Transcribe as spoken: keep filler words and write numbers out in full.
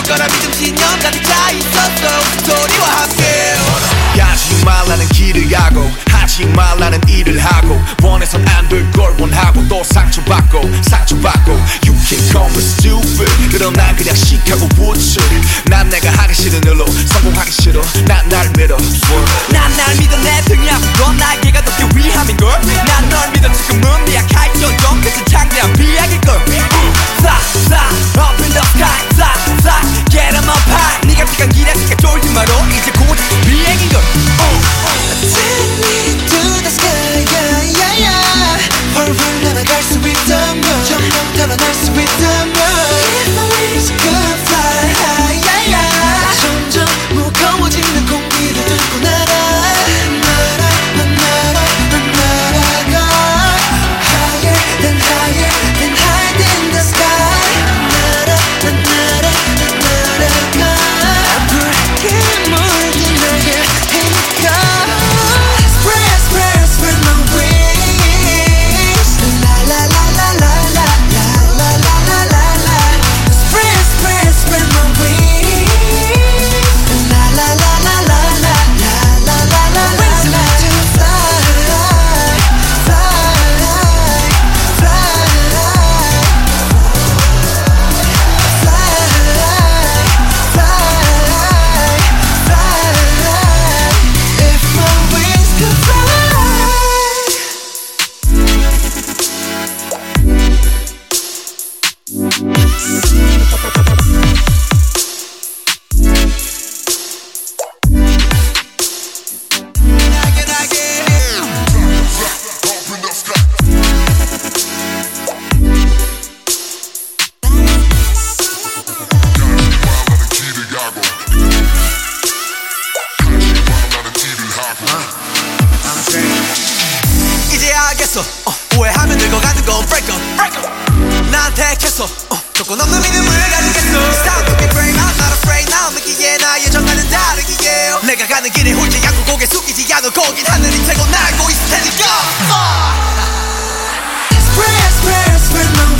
거라 믿음 신념 가득 차 있었어 스토리와 함께 가지 말라는 길을 가고 하지 말라는 일을 하고 원해선 안 될 걸 원하고 또 상처받고 상처받고 You can call me stupid 그럼 난 그냥 시카고 부츠 난 내가 하기 싫은 일로 성공하기 싫어 난 날 믿어 난 날 믿어 내 등이 아픈 건 나에게가 더 위함인걸 난 널 믿어 지금은 미약할지언정 그저 창대한 비약일걸 Fly fly up in the sky fly fly get em up high 네가 피간 길에 시가 쫄지 마로 이제 곧 비행인걸 Take me to the sky yeah yeah yeah 훨훨 날아갈 수 있다면 점점 달아날 수 있다면 If my wings could fly high yeah yeah 점점 무거워지는 공기를 뚫고 날아 날아 난 날아 난 날아가 Higher than higher than higher than the sky 날아 난 날아 난 날아가 붉게 물든 나의 힘과 Spread spread spread my wings La la la la la la la la la la la la Spread spread spread my wings La la la la la la la la la la la Wings meant to fly fly fly fly fly If my wings could fly 이제 알겠어 어, 오해하면 늙어가는 건 break up, break up. 나한테 택했어 어, 조건 없는 믿음을 가지겠어 It's time to be brave I'm not afraid 나 없기에 나의 정화는 다르기에 내가 가는 길에 홀지 않고 고개 숙이지 않아 거긴 하늘이 최고 날고 있을 테니까 uh. Spread spread spread my